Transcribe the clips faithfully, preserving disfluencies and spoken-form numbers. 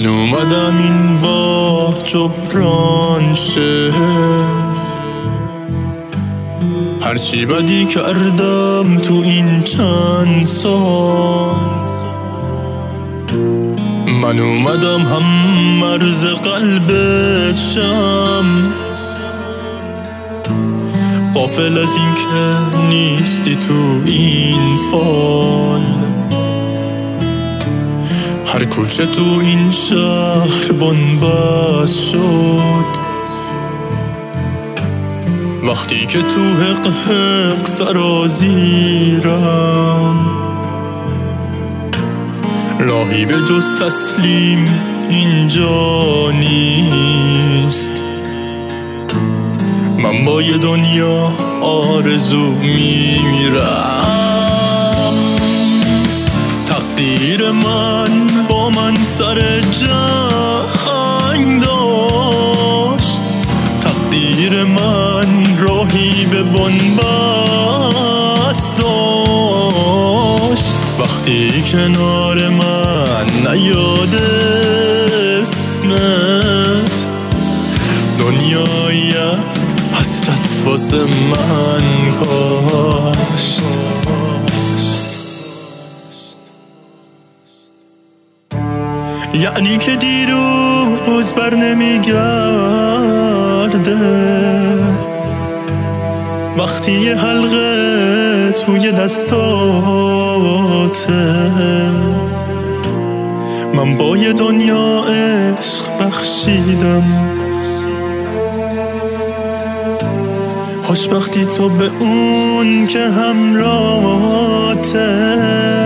اومدم این بار جبران شه هرچی بدی کردم تو این چند سال. من اومدم هم مرز قلبت شم، غافل از این که نیستی تو این فال. هر کوچه تو این شهر بنبست شد وقتی که تو حق حق سرازیرم. راهی به جز تسلیم اینجا نیست. من با یه دنیا آرزو میمیرم. تقدیر من با من سر جنگ داشت، تقدیر من راهی به بنبست داشت. وقتی کنار من نیاد اسمت، دنیایی از حسرت واسه من کاشت. یعنی که دیروز بر نمیگرده وقتی یه حلقه توی دستاته. من با یه دنیا عشق بخشیدم، خوشبختی تو به اون که همراهته.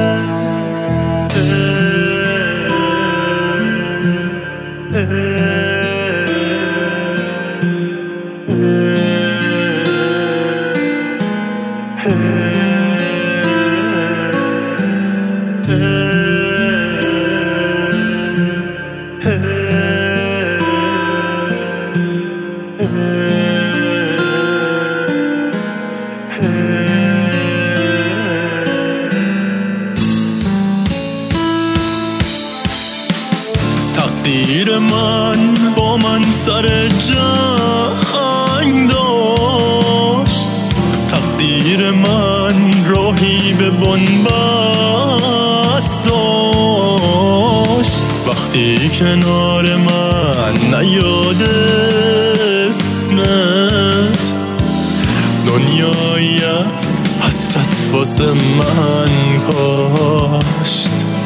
تقدیر من با من سر جنگ داشت، تقدیر من راهی به بنبست داشت. وقتی کنار من نیاد اسمت، دنیایی از حسرت واسه من کاشت.